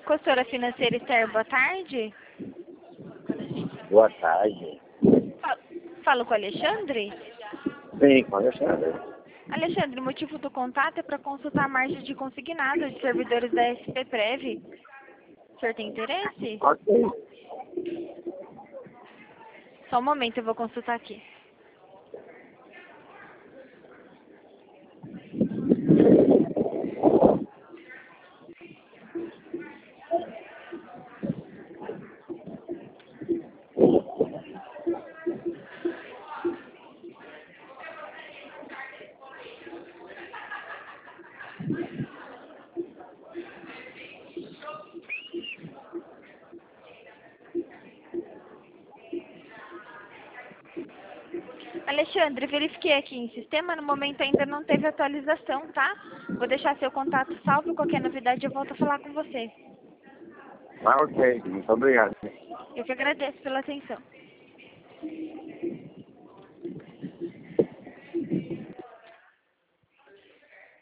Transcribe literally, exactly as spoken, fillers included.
Consultora Financeira Esther, boa tarde. Boa tarde. Fa- Falo com o Alexandre? Sim, com Alexandre. Alexandre, o motivo do contato é para consultar a margem de consignado de servidores da S P Prev. O senhor tem interesse? Ok. Só um momento, eu vou consultar aqui. Alexandre, verifiquei aqui em sistema, no momento ainda não teve atualização, tá? Vou deixar seu contato salvo, qualquer novidade eu volto a falar com você. Ah, ok. Muito obrigado. Eu que agradeço pela atenção.